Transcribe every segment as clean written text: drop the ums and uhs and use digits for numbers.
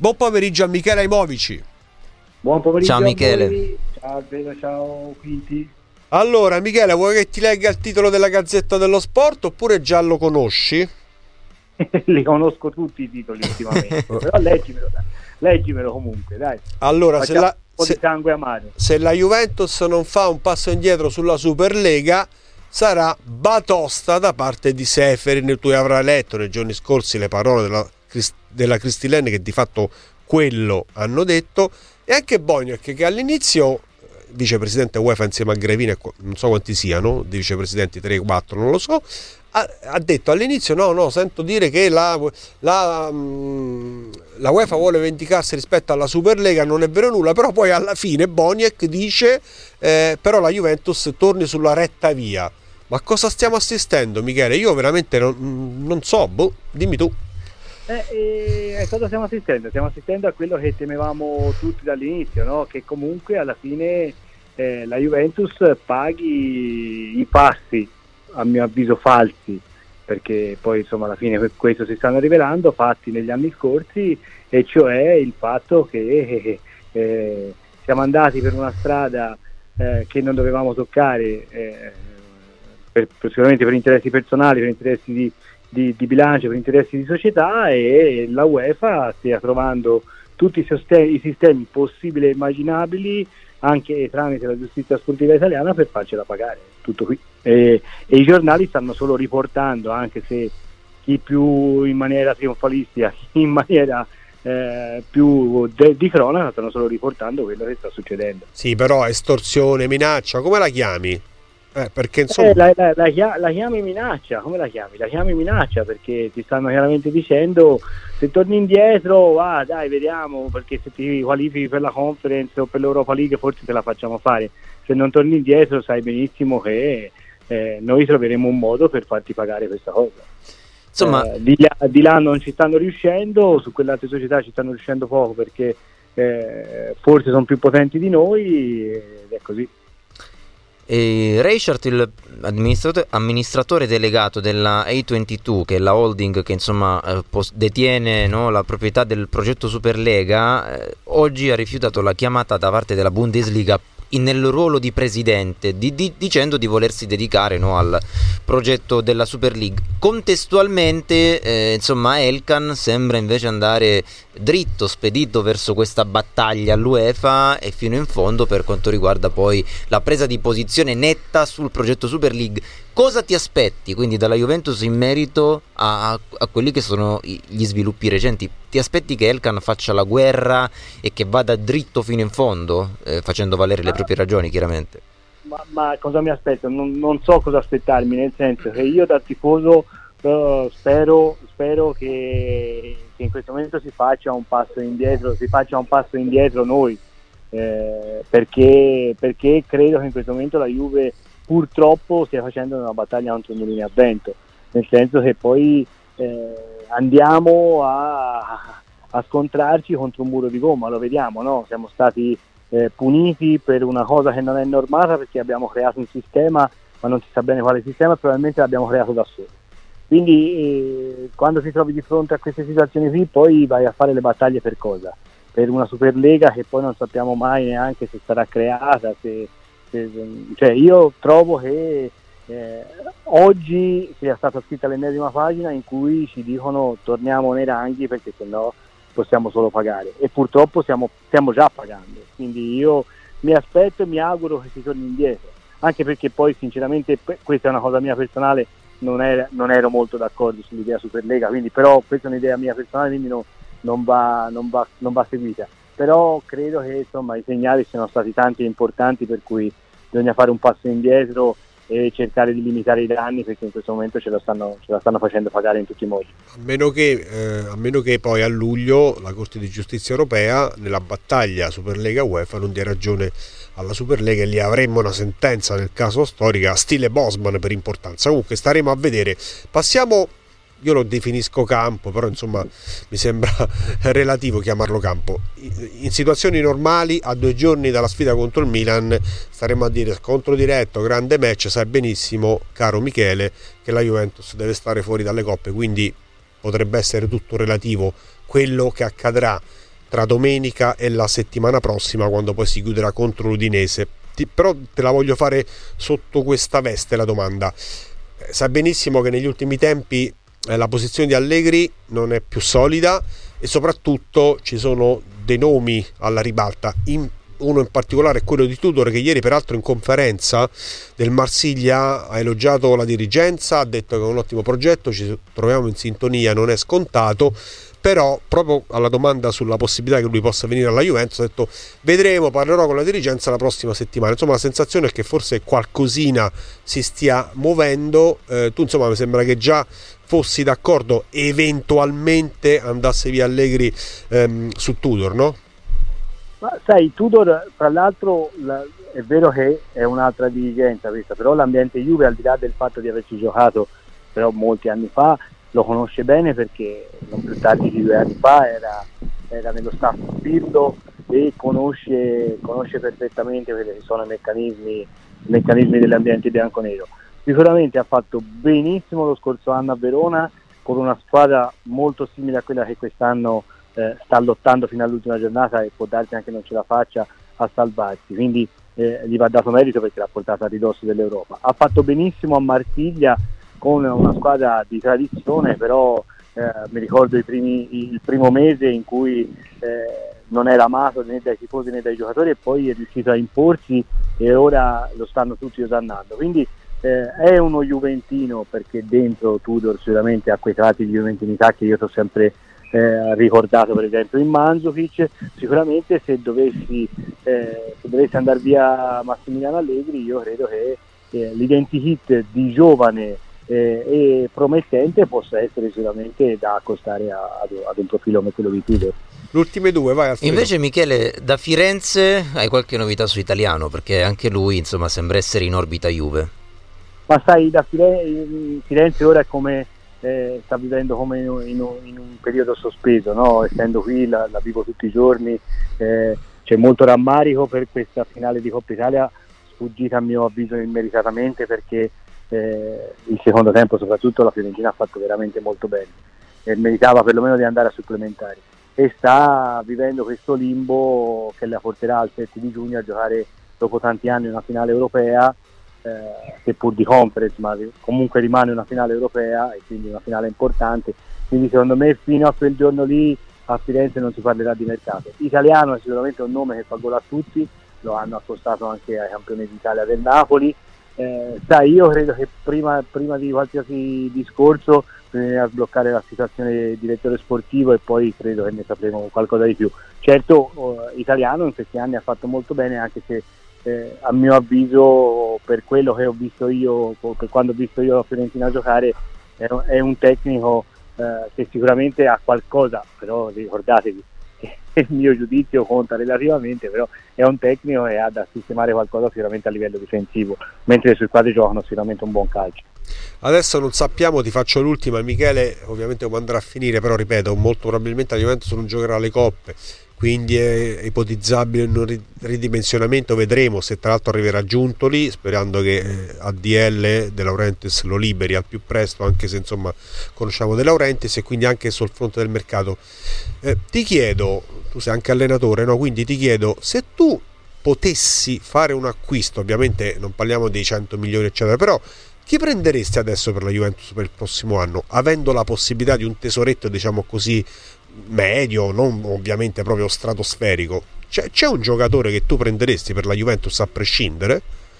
Buon pomeriggio a Michele Aimovici. Buon pomeriggio. Ciao Michele. A voi. Ciao Alfredo, ciao Quinti. Allora Michele, vuoi che ti legga il titolo della Gazzetta dello Sport oppure già lo conosci? Li conosco tutti i titoli ultimamente, però leggimelo comunque, dai. Allora, Facciamo un po' di sangue amaro. se la Juventus non fa un passo indietro sulla Superlega, sarà batosta da parte di Seferin. Tu avrai letto nei giorni scorsi le parole della Cristillen, che di fatto quello hanno detto, e anche Boniek, che all'inizio, vicepresidente UEFA insieme a Grevini, non so quanti siano, di vicepresidenti 3-4, non lo so, ha detto all'inizio no, sento dire che la UEFA vuole vendicarsi rispetto alla Superlega, non è vero nulla, però poi alla fine Boniek dice però la Juventus torni sulla retta via. Ma cosa stiamo assistendo, Michele? Io veramente non so, dimmi tu. Cosa stiamo assistendo? Stiamo assistendo a quello che temevamo tutti dall'inizio, no? Che comunque alla fine la Juventus paghi i passi, a mio avviso falsi, perché poi insomma alla fine questo si stanno rivelando, fatti negli anni scorsi, e cioè il fatto che siamo andati per una strada che non dovevamo toccare, sicuramente per interessi personali, per interessi di bilancio, per interessi di società, e la UEFA stia trovando tutti i sistemi possibili e immaginabili, anche tramite la giustizia sportiva italiana, per farcela pagare. Tutto qui. E i giornali stanno solo riportando, anche se chi più in maniera trionfalistica, chi in maniera più di cronaca, stanno solo riportando quello che sta succedendo. Sì, però estorsione, minaccia, come la chiami? Perché insomma la chiami minaccia. Come la chiami? La chiami minaccia, perché ti stanno chiaramente dicendo: se torni indietro, dai, vediamo, perché se ti qualifichi per la Conference o per l'Europa League forse te la facciamo fare. Se non torni indietro sai benissimo che noi troveremo un modo per farti pagare questa cosa. Insomma, di là non ci stanno riuscendo, su quelle altre società ci stanno riuscendo poco, perché forse sono più potenti di noi, ed è così. Reichert, il amministratore delegato della A22, che è la holding che insomma detiene, no, la proprietà del progetto Superlega, oggi ha rifiutato la chiamata da parte della Bundesliga nel ruolo di presidente, dicendo di volersi dedicare, no, al progetto della Super League. Contestualmente insomma Elkann sembra invece andare dritto, spedito verso questa battaglia all'UEFA e fino in fondo per quanto riguarda poi la presa di posizione netta sul progetto Super League. Cosa ti aspetti quindi dalla Juventus in merito a quelli che sono gli sviluppi recenti? Ti aspetti che Elkann faccia la guerra e che vada dritto fino in fondo, facendo valere le proprie ragioni, chiaramente? Ma cosa mi aspetto? Non so cosa aspettarmi, nel senso che io da tifoso spero che in questo momento si faccia un passo indietro noi, perché credo che in questo momento la Juve purtroppo stia facendo una battaglia contro mulini a vento, nel senso che poi andiamo a scontrarci contro un muro di gomma, lo vediamo, no? Siamo stati puniti per una cosa che non è normata, perché abbiamo creato un sistema, ma non si sa bene quale sistema, probabilmente l'abbiamo creato da soli. Quindi quando ti trovi di fronte a queste situazioni qui, poi vai a fare le battaglie per cosa? Per una Superlega che poi non sappiamo mai neanche se sarà creata, cioè io trovo che oggi sia stata scritta l'ennesima pagina in cui ci dicono torniamo nei ranghi perché sennò possiamo solo pagare, e purtroppo stiamo già pagando. Quindi io mi aspetto e mi auguro che si torni indietro, anche perché poi sinceramente questa è una cosa mia personale, non ero molto d'accordo sull'idea Superlega, quindi, però questa è un'idea mia personale, quindi non va seguita, però credo che insomma i segnali siano stati tanti e importanti, per cui bisogna fare un passo indietro e cercare di limitare i danni, perché in questo momento ce la stanno facendo pagare in tutti i modi. A meno che poi a luglio la Corte di Giustizia Europea nella battaglia Superlega UEFA non dia ragione alla Superlega e lì avremmo una sentenza nel caso storica stile Bosman per importanza. Comunque staremo a vedere. Passiamo, io lo definisco campo, però insomma mi sembra relativo chiamarlo campo. In situazioni normali, a 2 giorni dalla sfida contro il Milan, staremo a dire scontro diretto, grande match. Sai benissimo, caro Michele, che la Juventus deve stare fuori dalle coppe, quindi potrebbe essere tutto relativo quello che accadrà tra domenica e la settimana prossima, quando poi si chiuderà contro l'Udinese. Però te la voglio fare sotto questa veste la domanda. Sai benissimo che negli ultimi tempi la posizione di Allegri non è più solida e soprattutto ci sono dei nomi alla ribalta. Uno in particolare è quello di Tudor, che ieri peraltro in conferenza del Marsiglia ha elogiato la dirigenza, ha detto che è un ottimo progetto, ci troviamo in sintonia, non è scontato. Però proprio alla domanda sulla possibilità che lui possa venire alla Juventus ha detto vedremo, parlerò con la dirigenza la prossima settimana. Insomma, la sensazione è che forse qualcosina si stia muovendo. Tu insomma mi sembra che già fossi d'accordo eventualmente andasse via Allegri su Tudor, no? Ma sai, Tudor tra l'altro è vero che è un'altra dirigenza questa, però l'ambiente Juve, al di là del fatto di averci giocato però molti anni fa, lo conosce bene, perché non più tardi di 2 anni fa era nello staff Pirlo e conosce perfettamente quelli che sono i meccanismi dell'ambiente bianconero. Sicuramente ha fatto benissimo lo scorso anno a Verona con una squadra molto simile a quella che quest'anno sta lottando fino all'ultima giornata e può darsi anche non ce la faccia a salvarsi, quindi gli va dato merito perché l'ha portata a ridosso dell'Europa. Ha fatto benissimo a Marsiglia con una squadra di tradizione, però mi ricordo il primo mese in cui non era amato né dai tifosi né dai giocatori, e poi è riuscito a imporsi e ora lo stanno tutti osannando. Quindi è uno juventino, perché dentro Tudor sicuramente ha quei tratti di juventinità che io ti ho sempre ricordato, per esempio in Mandzukic. Sicuramente se dovessi andare via Massimiliano Allegri, io credo che l'identikit di giovane e promettente possa essere sicuramente da accostare ad un profilo come quello di Tudor. L'ultime due, vai Alfredo. Invece Michele, da Firenze hai qualche novità su Italiano? Perché anche lui insomma sembra essere in orbita Juve. Ma sai, da Firenze ora è come sta vivendo come in un periodo sospeso, no? Essendo qui la vivo tutti i giorni, c'è molto rammarico per questa finale di Coppa Italia, sfuggita a mio avviso immeritatamente, perché il secondo tempo soprattutto la Fiorentina ha fatto veramente molto bene e meritava perlomeno di andare a supplementari, e sta vivendo questo limbo che la porterà al 7 di giugno a giocare dopo tanti anni una finale europea, seppur di conference, ma comunque rimane una finale europea e quindi una finale importante. Quindi secondo me fino a quel giorno lì a Firenze non si parlerà di mercato. Italiano è sicuramente un nome che fa gol a tutti, lo hanno accostato anche ai campioni d'Italia del Napoli. Sai, io credo che prima di qualsiasi discorso bisogna sbloccare la situazione di direttore sportivo e poi credo che ne sapremo qualcosa di più. Certo, Italiano in questi anni ha fatto molto bene, anche se a mio avviso, per quello che ho visto io, per quando ho visto io la Fiorentina giocare, è un tecnico che sicuramente ha qualcosa, però ricordatevi che il mio giudizio conta relativamente, però è un tecnico e ha da sistemare qualcosa sicuramente a livello difensivo, mentre le sue squadre giocano sicuramente un buon calcio. Adesso non sappiamo, ti faccio l'ultima Michele, ovviamente come andrà a finire, però ripeto, molto probabilmente la Juventus non giocherà le coppe, quindi è ipotizzabile un ridimensionamento, vedremo se tra l'altro arriverà Giuntoli, sperando che ADL De Laurentiis lo liberi al più presto, anche se insomma conosciamo De Laurentiis, e quindi anche sul fronte del mercato. Ti chiedo, tu sei anche allenatore, no? Quindi ti chiedo, se tu potessi fare un acquisto, ovviamente non parliamo dei 100 milioni eccetera, però chi prenderesti adesso per la Juventus per il prossimo anno, avendo la possibilità di un tesoretto, diciamo così, medio, non ovviamente proprio stratosferico? C'è un giocatore che tu prenderesti per la Juventus a prescindere?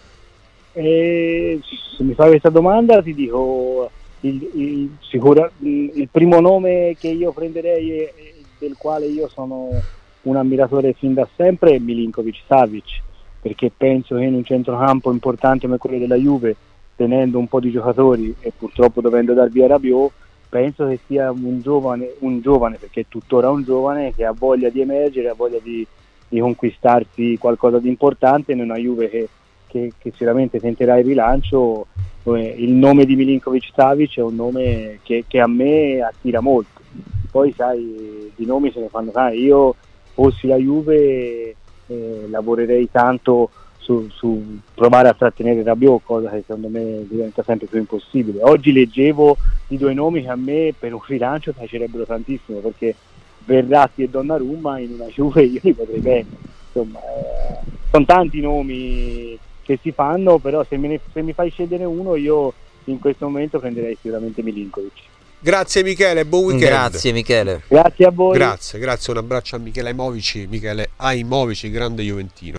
Se mi fai questa domanda ti dico il primo nome che io prenderei e del quale io sono un ammiratore fin da sempre è Milinkovic-Savic, perché penso che in un centrocampo importante come quello della Juve, tenendo un po' di giocatori e purtroppo dovendo dar via Rabiot, penso che sia un giovane, perché è tuttora un giovane, che ha voglia di emergere, ha voglia di conquistarsi qualcosa di importante in una Juve che sicuramente tenterà il rilancio. Il nome di Milinkovic-Savic è un nome che a me attira molto. Poi sai, di nomi se ne fanno tanti. Io fossi la Juve lavorerei tanto su provare a trattenere Rabiot, cosa che secondo me diventa sempre più impossibile. Oggi leggevo di 2 nomi che a me per un rilancio piacerebbero tantissimo, perché Verratti e Donnarumma in una Juve io li potrei bene, insomma sono tanti nomi che si fanno, però se mi fai scegliere uno io in questo momento prenderei sicuramente Milinkovic. Grazie Michele, buon weekend. Grazie Michele. Grazie a voi. Grazie, un abbraccio a Michele Aimovici, grande juventino.